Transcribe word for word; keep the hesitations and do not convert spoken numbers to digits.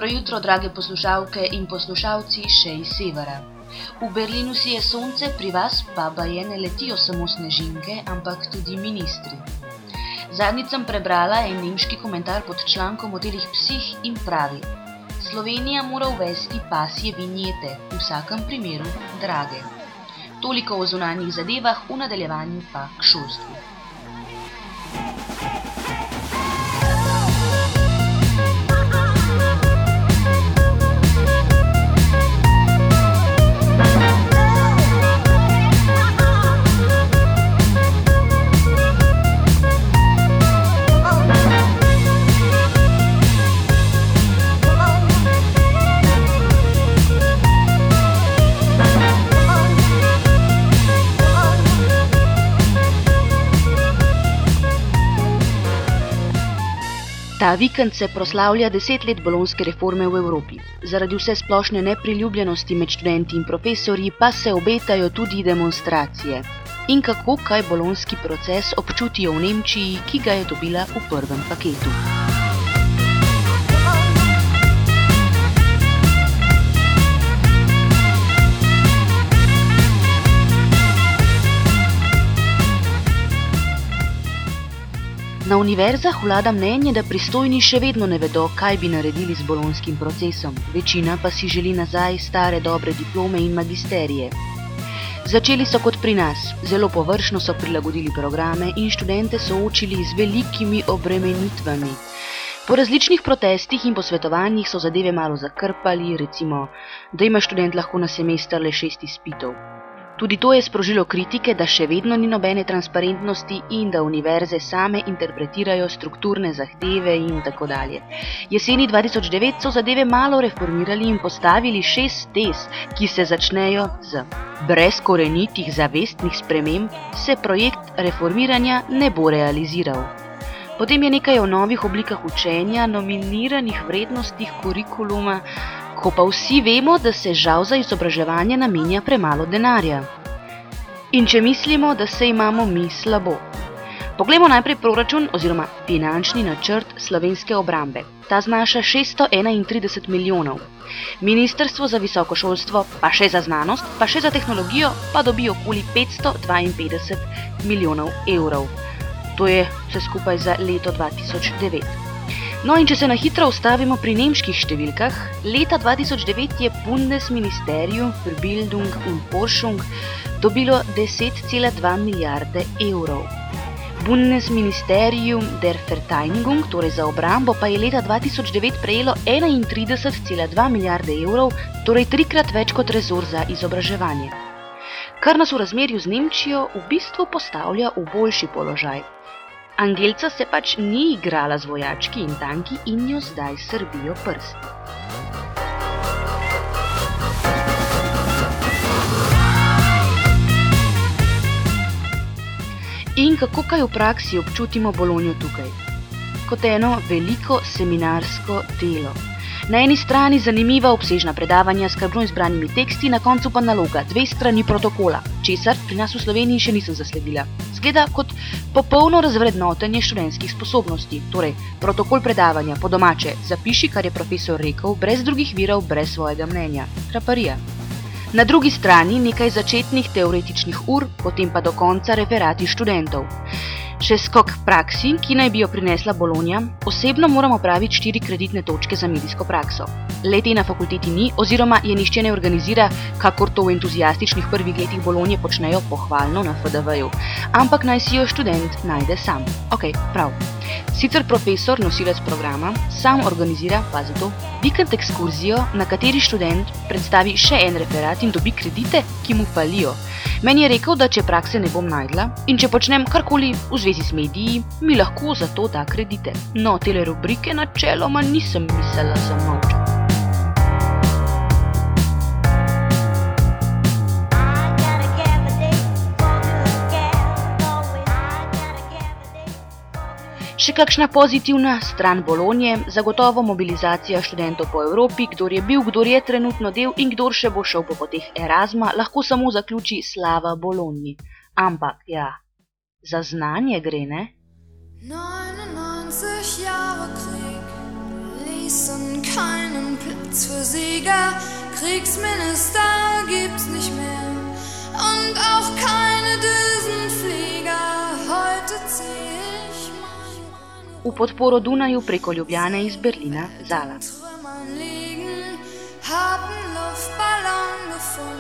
Dobro jutro, drage poslušalke in poslušalci še iz severa. V Berlinu si je sonce, pri vas pa baje ne letijo samo snežinke, ampak tudi ministri. Zadnjič sem prebrala en nemški komentar pod člankom o telih psih in pravi: Slovenija mora uvesti pasje vinjete, v vsakem primeru drage. Toliko o zunanjih zadevah, v nadaljevanju pa k šolstvu. Ta vikend se proslavlja deset let bolonjske reforme v Evropi. Zaradi vse splošne nepriljubljenosti med študenti in profesorji pa se obetajo tudi demonstracije. In kako kaj bolonjski proces občutijo v Nemčiji, ki ga je dobila v prvem paketu. Na univerzah vlada mnenje, da pristojni še vedno ne vedo, kaj bi naredili z bolonjskim procesom. Večina pa si želi nazaj stare dobre diplome in magisterije. Začeli so kot pri nas. Zelo površno so prilagodili programe in študente soočili z velikimi obremenitvami. Po različnih protestih in posvetovanjih so zadeve malo zakrpali, recimo, da ima študent lahko na semester le šest izpitov. Tudi to je sprožilo kritike, da še vedno ni nobene transparentnosti in da univerze same interpretirajo strukturne zahteve in tako dalje. Jeseni dva tisoč devet so zadeve malo reformirali in postavili šest tez, ki se začnejo z: brez korenitih zavestnih sprememb se projekt reformiranja ne bo realiziral. Potem je nekaj o novih oblikah učenja, nominiranih vrednostih kurikuluma, ko pa vsi vemo, da se žal za izobraževanje namenja premalo denarja. In če mislimo, da se imamo mi slabo. Poglejmo najprej proračun oziroma finančni načrt slovenske obrambe. Ta znaša šeststo enaintrideset milijonov. Ministrstvo za visoko šolstvo, pa še za znanost, pa še za tehnologijo, pa dobi okoli petsto dvainpetdeset milijonov evrov. To je vse skupaj za leto dva tisoč devet. No in če se na hitro ustavimo pri nemških številkah, leta dva tisoč devet je Bundesministerium für Bildung und Forschung dobilo deset cela dva milijarde evrov. Bundesministerium der Verteidigung, torej za obrambo, pa je leta dva tisoč devet prejelo enaintrideset cela dva milijarde evrov, torej trikrat več kot resor za izobraževanje. Kar nas v razmerju z Nemčijo v bistvu postavlja v boljši položaj. Angelca se pač ni igrala z vojački in tanki in jo zdaj srbijo prsti. In kako kaj v praksi občutimo Bolonjo tukaj? Kot eno veliko seminarsko delo. Na eni strani zanimiva obsežna predavanja s skrbno izbranimi teksti, na koncu pa naloga, dve strani protokola, česar pri nas v Sloveniji še nisem zasledila. Zgleda kot popolno razvrednotenje študentskih sposobnosti, torej protokol predavanja, po domače, zapiši, kar je profesor rekel, brez drugih virov, brez svojega mnenja. Traparija. Na drugi strani nekaj začetnih teoretičnih ur, potem pa do konca referati študentov. Še skok k praksi, ki naj bi jo prinesla Bolonja, osebno moramo opraviti štiri kreditne točke za medijsko prakso. Le-te na fakulteti ni, oziroma je nihče ne organizira, kakor to v entuziastičnih prvih letih Bolonje počnejo pohvalno na F D V-ju, ampak naj si jo študent najde sam. Ok, prav. Sicer profesor, nosilec programa, sam organizira, pazi to, vikend ekskurzijo, na kateri študent predstavi še en referat in dobi kredite, ki mu falijo. Meni je rekel, da če prakse ne bom najdla in če počnem karkoli v zvezi s mediji, mi lahko za to da kredite. No, tele rubrike načeloma nisem mislila zamolčati. Še kakšna pozitivna stran Bolonje, zagotovo mobilizacija študentov po Evropi, kdor je bil, kdor je trenutno del in kdor še bo šel po poteh Erasma, lahko samo zaključi slava Bolonji. Ampak, ja, za znanje gre, ne? neunundneunzig Jahre Krieg, ließ und keinen Platz für Sieger. Kriegsminister gibt's nicht mehr und auch keine Düsenflieger. Heute zieh ich V podporo Dunaju preko Ljubljane iz Berlina Zala. Trümmern liegen, hab 'n Luftballon gefunden.